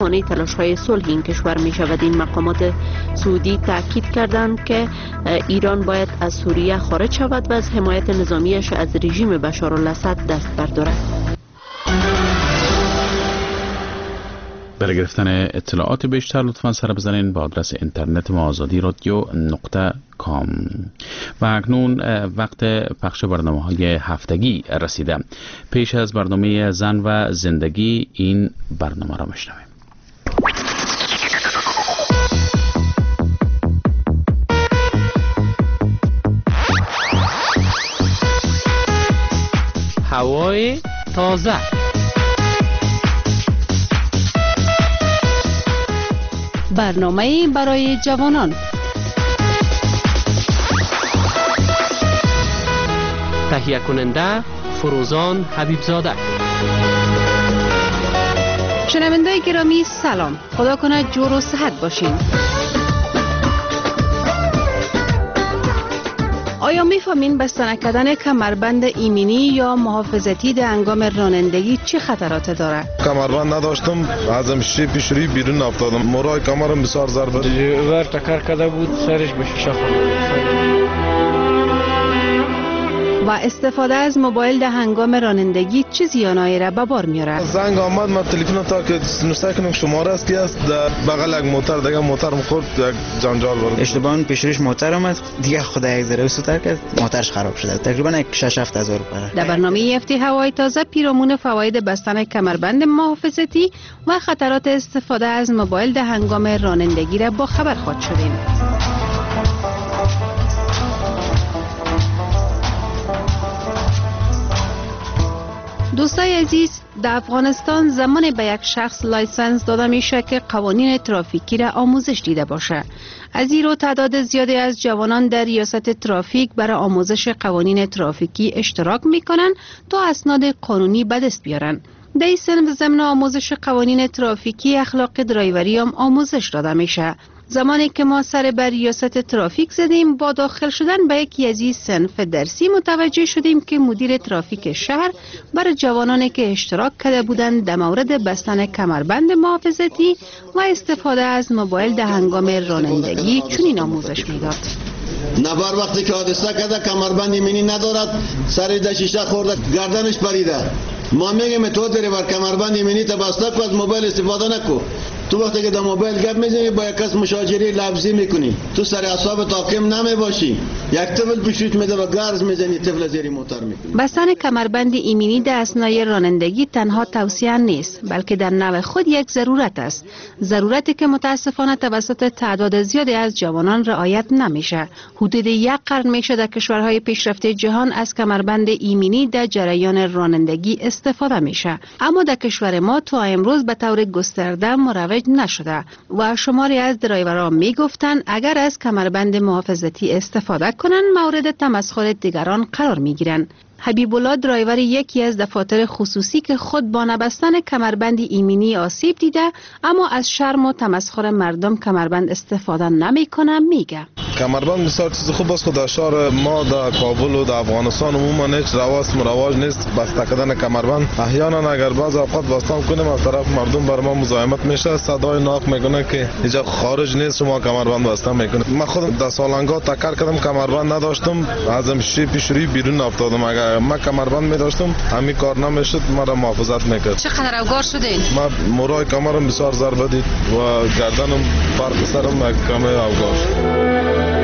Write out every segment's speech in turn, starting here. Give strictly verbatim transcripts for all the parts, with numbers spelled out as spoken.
مانع تلاش‌های صلح این کشور می شود. این مقامات سعودی تاکید کردند که ایران باید از سوریه خارج شود و از حمایت نظامیش از رژیم بشارالاسد دست بردارد. برای گرفتن اطلاعات بیشتر لطفاً سر بزنین با آدرس اینترنت ما آزادی رادیو نقطه کام. و اکنون وقت پخش برنامه‌های هفتگی رسیده. پیش از برنامه زن و زندگی این برنامه را میشنویم. هوای تازه. برنامه برای جوانان. تهیه کننده فروزان حبیبزاده. شنونده گرامی سلام، خدا کنه جور و صحت باشین. آیا میفهمین بستن کردن کمربند ایمنی یا محافظتی در هنگام رانندگی چه خطراتی داره؟ کمربند نداشتم، ازم شیب پیش روی بیرون افتادم. مرای کمرم بسیار ضربه ور تکر کرده بود، سرش به شیشه خورد. و استفاده از موبایل در هنگام رانندگی چه زیانایی را به بار میاره؟ زنگ آمد، من تلفن تا که نوشته کنم شماره است که است در بغل یک موتر دیگه موتر مخورد، یک جنجال بود. اشتباهاً پیش روش موتر اومد، دیگه خدا یک ذره سوتر کرد، موترش خراب شده. تقریبا یک شش هفت هزار روپیه. در برنامه هفته هوای تازه پیرامون فواید بستن کمربند محافظتی و خطرات استفاده از موبایل در هنگام رانندگی را با خبر خواهد شدیم. دوستای عزیز، در افغانستان زمان به یک شخص لایسنس داده میشه که قوانین ترافیکی را آموزش دیده باشه. از این رو تعداد زیادی از جوانان در ریاست ترافیک برای آموزش قوانین ترافیکی اشتراک میکنن تا اسناد قانونی به دست بیارن. در این سن ضمن آموزش قوانین ترافیکی اخلاق درایوری هم آموزش داده میشه. زمانی که ما سر بر ریاست ترافیک زدیم، با داخل شدن به یکی از این صنف درسی متوجه شدیم که مدیر ترافیک شهر برای جوانانی که اشتراک کرده بودند در مورد بستن کمربند محافظتی و استفاده از موبایل در هنگام رانندگی چنین آموزش میداد. نفر وقتی که حادثه کرده کمربند ایمنی ندارد، سر در شیشه خورده، گردنش پریده. ما میگیم تو داری بر کمربند ایمنی تا بسته کو، از موبایل استفاده نکو. تو وقتی که در موبایل گپ میزنی با یک کس مشاجره لفظی میکنی، تو سر اعصاب تاقیم نمی باشی، یک طفل پیشت میده و گرز میزنی، طفل زیر موتر میکنی. بستن کمربند ایمنی در اثنای رانندگی تنها توصیه نیست، بلکه در نوع خود یک ضرورت است. ضرورتی که متاسفانه توسط تعداد زیادی از جوانان رعایت نمیشه. حدود یک قرن میشه در کشورهای پیشرفته جهان از کمربند ایمنی در جریان رانندگی استفاده میشه، اما در کشور ما تا امروز به طور گسترده مروج نشده و شماری از درایوران میگفتن اگر از کمربند محافظتی استفاده کنند مورد تمسخر دیگران قرار میگیرن. حبیب الله درایور یکی از دفاتر خصوصی که خود با نبستن کمربند ایمنی آسیب دیده اما از شرم و تمسخر مردم کمربند استفاده نمیکنه میگه کمربند بسیار چیز خوب است. در شهر ما در کابل و در افغانستان عموما هیچ رواج مروج نیست بسته کردن کمربند. احیانا اگر بعض اوقات بستم کنیم از طرف مردم بر ما مزاحمت میشه، صدای ناک میکنه که اینجا خارج نیست شما کمربند بسته میکنید. من خودم در سالنگا تکر کردم، کمربند نداشتم، ازم شیب پیش روی بیرون افتادم. اگر من کمربند می داشتم همین کار نمیشد، مرا محافظت میکرد. چقدر اوگار شدین؟ من مرای کمرم بسیار ضربه دید و گردنم فرق سرم کم اوگار شد.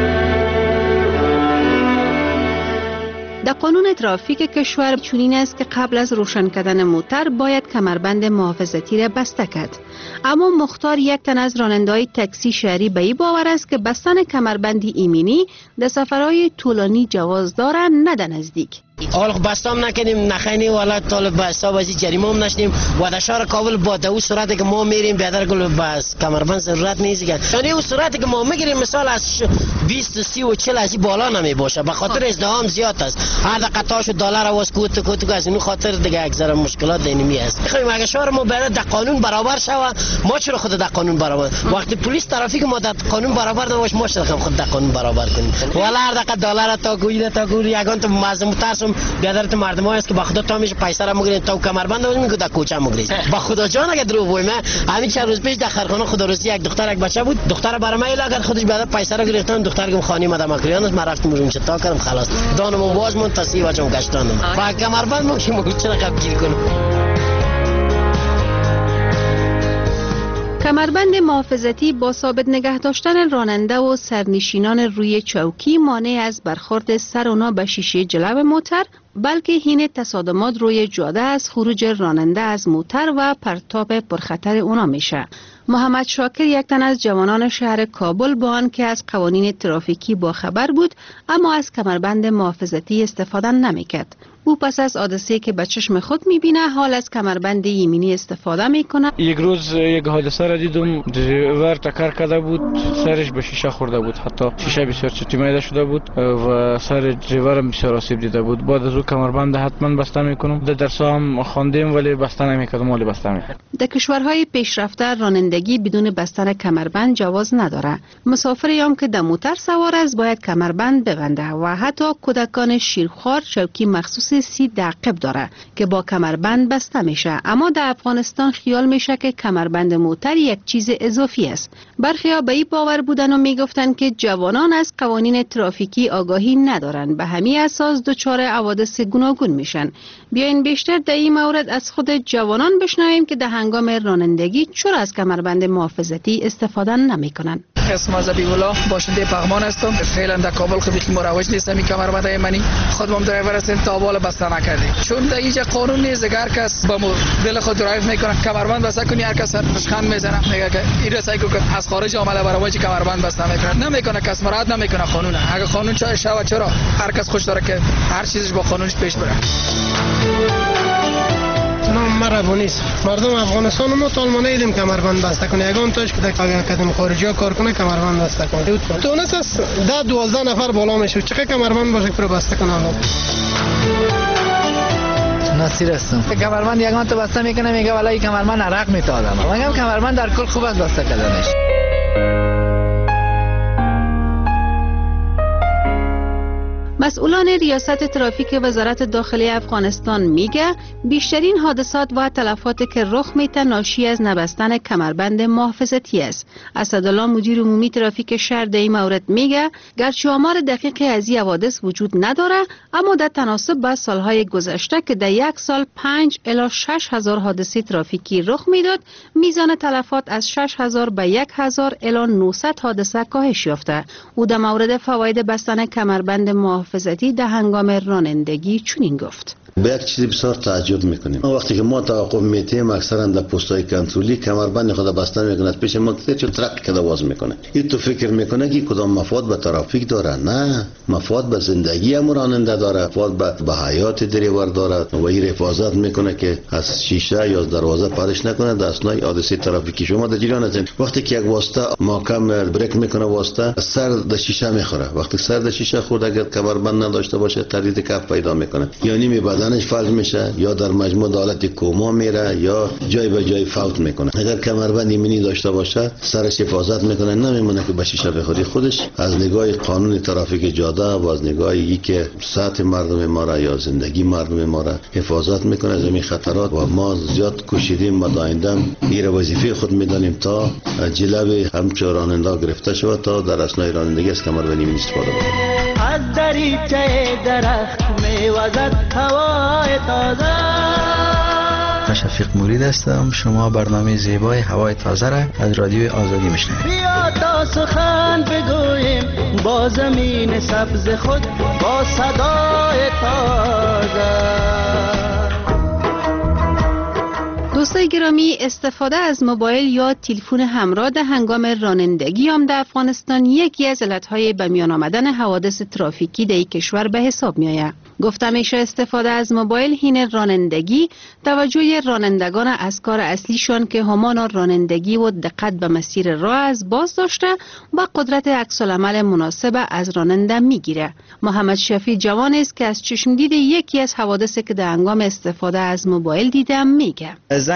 در قانون ترافیک کشور چنین است که قبل از روشن کردن موتر باید کمربند محافظتی را بسته کرد. اما مختار یک تن از راننده‌های تاکسی شهری به این باور است که بستن کمربندی ایمنی در سفرهای طولانی جواز دارد نه در نزدیک. اول خب بستم نکنیم نخینی ولی طالب به حساب از جریمه هم نشدیم و در شهر کابل با دو صورتی که ما میریم بیادر گل بس کمربند ضرورت نیست. یعنی اون صورتی که ما میگیریم مثال از بیست سی و چهل از بالا نمی باشه به خاطر ازدحام زیاد است. هر دقیقه دلار واس کوت کوت از اینو خاطر دیگه یک ذره مشکلات دینمی است. میخوایم اگه شهر ما بیاد در قانون برابر شود، ما چرا خود در قانون برابر وقتی پلیس ترافیک ما در قانون برابر نباشه ما چرا خود در قانون برابر کنیم؟ ولی هر دقیقه دلار تا گویده تا گویده یگان تو مزم ترس هستم بیادرت مردم است که با خدا تا میشه پیسه را مگیرین تا کمربند رو میگه در کوچه مگیرید با خدا جان اگه درو بگم همین چند روز پیش در خرخانه خدا روسی یک دختر یک بچه بود دختر برام ایلا اگر خودش بیادر پیسه را گرفتن دختر گم خانی مدام مکریانش ما رفتم اونجا چتا کردم خلاص دانم باز من تصیب وجم گشتاندم با کمربند مگه مگه چرا قبول کنم. کمربند محافظتی با ثابت نگه داشتن راننده و سرنشینان روی چوکی مانع از برخورد سر اونا به شیشه جلو موتر بلکه حین تصادمات روی جاده از خروج راننده از موتر و پرتاب پرخطر اونا میشه. محمد شاکر یک تن از جوانان شهر کابل با آنکه از قوانین ترافیکی با خبر بود اما از کمربند محافظتی استفاده نمیکرد. او پس از حادثه که به چشم خود میبینه حال از کمربند یمینی استفاده میکنه. یک روز یک حادثه را دیدم دریور تکر کرده بود سرش به شیشه خورده بود حتی شیشه بسیار چتی میده شده بود و سر دریور بسیار آسیب دیده بود. بعد از او کمربند حتما بسته میکنم. در درس هم خواندیم ولی بسته نمیکردم ولی بسته میکردم. در کشورهای پیشرفته رانندگی بدون بستن کمربند جواز نداره. مسافری هم که در موتر سوار است باید کمربند ببنده و حتی کودکان شیرخوار چوکی مخصوص سید عقب داره که با کمربند بسته میشه اما در افغانستان خیال میشه که کمربند موتر یک چیز اضافی است. برخیا به این باور بودن و میگفتن که جوانان از قوانین ترافیکی آگاهی ندارن به همین اساس دچار حوادث گوناگون میشن. بیاین بیشتر در این مورد از خود جوانان بشنویم که در هنگام رانندگی چرا از کمربند محافظتی استفاده نمیکنن. اسم از ابیولا باشنده پغمان هستم. فعلا در کابل خیلی مروج نیستم این کمربند یمنی خودم درایور هستم تا بالا بسته نکردیم چون در اینجا قانون نیست هر کس با دل خود درایو میکنه کمربند بسته کنی هر کس نشخند میزنه میگه که این رسای که از خارج آمده برای کمربند بسته میکنه نمیکنه کس مراد نمیکنه قانون اگه قانون چای شوا چرا هر کس خوش داره که هر چیزش با قانونش پیش بره. نام مرا نیست مردم افغانستان ما طالمانه ایدیم کمربند بسته کنه یگان تاش که اگر کدوم خارجی ها کار کنه کمربند بسته کنه تونس از ده دوازده نفر بالا میشه چقدر کمربند باشه که بسته کنه. نصیر هستم. کمربند یگان تو بسته میکنه میگه والله کمربند عرق میتادم میگم کمربند در کل خوب است بسته کردنش. مسئولان ریاست ترافیک وزارت داخلی افغانستان میگه بیشترین حادثات و تلفات که رخ میده ناشی از نبستن کمربند محافظتی است. اسدالله مدیر عمومی ترافیک شهر در این مورد میگه گرچه آمار دقیقی از این حوادث وجود نداره اما در تناسب با سالهای گذشته که در یک سال پنج الی شش هزار حادثه ترافیکی رخ میداد میزان تلفات از شش هزار به یک هزار الی نهصد حادثه کاهش یافته. او در مورد فواید بستن کمربند محافظتی در هنگام رانندگی چنین گفت. به یک چیزی بسیار تعجب میکنیم. وقتی که ما توقف میتیم اکثرا در پست‌های کنترلی کمربند خود بسته میکنه پیش ما که چه ترک کده واز میکنه. این تو فکر میکنه که کدام مفاد به ترافیک داره؟ نه، مفاد به زندگی هم راننده داره، مفاد به, به حیات دریور داره و این حفاظت میکنه که از شیشه یا دروازه پرش نکنه در اثنای حادثه ترافیکی. شما در جریان هستین وقتی که یک واسطه محکم بریک میکنه واسطه سر در شیشه میخوره، وقتی سر در شیشه خورد اگر کمربند نداشته باشه تردید کف پیدا میکنه یعنی می بدنش فلج میشه یا در مجموع حالت کوما میره یا جای به جای فوت میکنه. اگر کمربند یمینی داشته باشه سرش حفاظت میکنه نمیمونه که به شیشه بخوری. خودش از نگاه قانون ترافیک جاده و از نگاه ای که سطح مردم ما را یا زندگی مردم ما را حفاظت میکنه از این خطرات و ما زیاد کوشیدیم مدائندم این وظیفه خود میدانیم تا جلوی همچون راننده گرفته شود تا در اثنای رانندگی از کمربند یمینی استفاده کنیم. از دریچه درخت میوزد هوای تازه. شفیق مرید هستم. شما برنامه زیبای هوای تازه را از رادیو آزادی میشنوید. بیا تا سخن بگوییم با زمین سبز خود با صدای تازه. دوستای گرامی، استفاده از موبایل یا تلفن همراه در هنگام رانندگی هم در افغانستان یکی از علتهای به میان آمدن حوادث ترافیکی در این کشور به حساب می آید. گفته میشه استفاده از موبایل حین رانندگی توجه رانندگان از کار اصلیشان که همان رانندگی و دقت به مسیر راه از باز داشته و قدرت عکس العمل مناسب از راننده میگیره. محمد شفیع جوان است که از چشم دید یکی از حوادثی که در هنگام استفاده از موبایل دیدم میگه.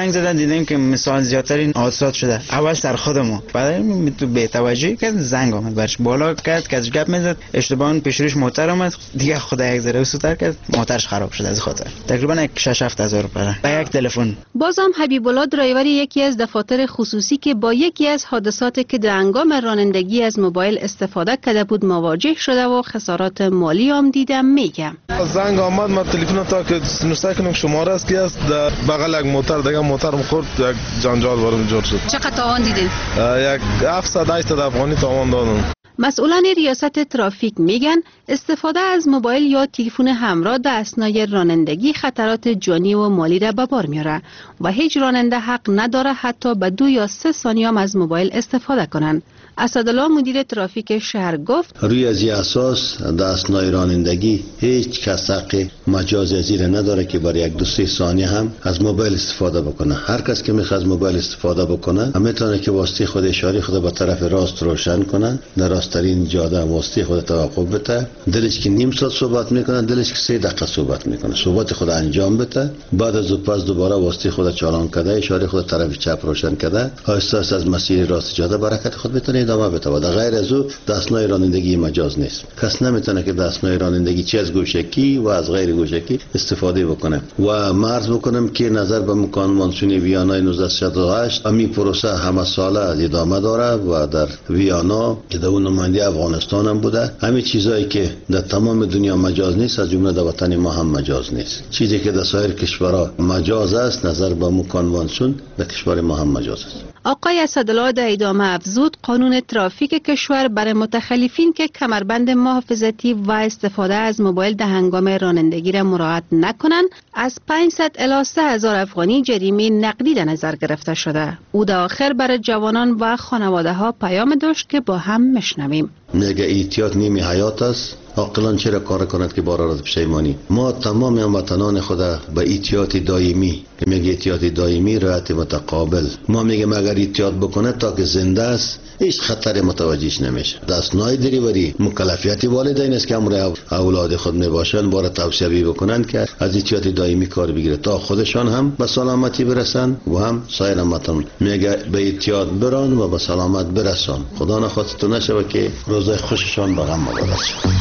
زنگ زدن دیدیم که مثال زیادترین حادثات شده. اول سر خودمو بعد تو بی توجهی که زنگ اومد برش بالا کرد که از گپ میزد اشتباهاً پیش روش موتور اومد دیگه خدا یک ذره سوتر کرد موتورش خراب شد از خاطر تقریبا یک شش هفت هزار روپیه با یک تلفن. بازم حبیب الله درایور یکی از دفاتر خصوصی که با یکی از حادثاتی که در هنگام رانندگی از موبایل استفاده کرده بود مواجه شده و خسارات مالی هم دیدم میگم. زنگ آمد ما تلفن تا که نوشته کنم شماره است که است در بغل یک موتور دیگه موتورم خورد یک جنجال برام جور شد. چقدر تاوان دیدین؟ یک هفتصد هشتصد افغانی تاوان دادم. مسئولان ریاست ترافیک میگن استفاده از موبایل یا تلفن همراه در اثنای رانندگی خطرات جانی و مالی را به بار میاره و هیچ راننده حق نداره حتی به دو یا سه ثانیه هم از موبایل استفاده کنن. اسدالله مدیر ترافیک شهر گفت روی از این اساس در اثنای رانندگی هیچ کس حق مجاز ازیر نداره که برای یک دو سه ثانیه هم از موبایل استفاده بکنه. هر کس که میخواد از موبایل استفاده بکنه میتونه که واسطه خود اشاره خود به طرف راست روشن کنه، در راستترین جاده واسطه خود توقف بده. دلش که نیم ساعت صحبت میکنه دلش که سه دقیقه صحبت میکنه صحبت خود انجام بده. بعد از پس دوباره واسطه خود چالان کرده اشاره خود طرف چپ روشن کرده آهسته آهسته از مسیر راست جاده برکت خود بتونه ادامه بده. در غیر از او دستنای رانندگی مجاز نیست. کس نمیتونه که دستنای رانندگی چه از گوشکی و از غیر گوشکی استفاده بکنه. و مرز بکنم که نظر به مکان مانسونی ویانا نوزده شصت و هشت امی پروسه همه ساله ادامه داره و در ویانا که در اون نماینده افغانستان هم بوده. همین چیزایی که در تمام دنیا مجاز نیست از جمله در وطن ما هم مجاز نیست. چیزی که در سایر کشورها مجاز است نظر به مکان مانسون در کشور ما هم مجاز است. آقای اسدالله در ادامه افزود قانون ترافیک کشور برای متخلفین که کمربند محافظتی و استفاده از موبایل در هنگام رانندگی را مراعات نکنند از پانصد الی سه هزار افغانی جریمه نقدی در نظر گرفته شده. او در آخر برای جوانان و خانواده ها پیام داشت که با هم میشنویم. میگه احتیاط نیمی حیات است. عاقلان چرا کار کند که بار آرد پشیمانی. ما تمام هموطنان خدا به احتیاط دائمی که میگه احتیاط دائمی رعایت متقابل ما میگه اگر احتیاط بکنه تا که زنده است هیچ خطر متوجهش نمیشه. دستنای دریوری مکلفیت والدین است که امر اولاد خود میباشن بار توصیه بکنن که از احتیاط دائمی کار بگیره تا خودشان هم به سلامتی برسن و هم سایر هموطنان. میگه به احتیاط بران و به سلامت برسان. خدا نخواست نشه که روزای خوششان به غم برسن.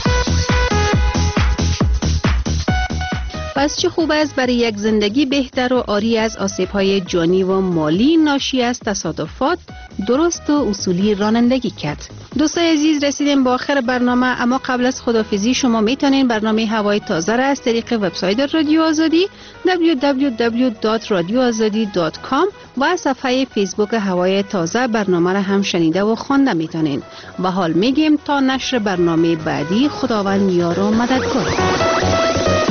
پس چه خوب است برای یک زندگی بهتر و عاری از آسیب‌های جانی و مالی ناشی از تصادفات درست و اصولی رانندگی کرد. دوستان عزیز رسیدیم به آخر برنامه، اما قبل از خداحافظی شما میتونین برنامه هوای تازه را از طریق وبسایت رادیو آزادی دبلیو دبلیو دبلیو دات رادیو آزادی دات کام و صفحه فیسبوک هوای تازه برنامه را هم شنیده و خوانده میتونین. و حال میگیم تا نشر برنامه بعدی خداوند یار و مددگار.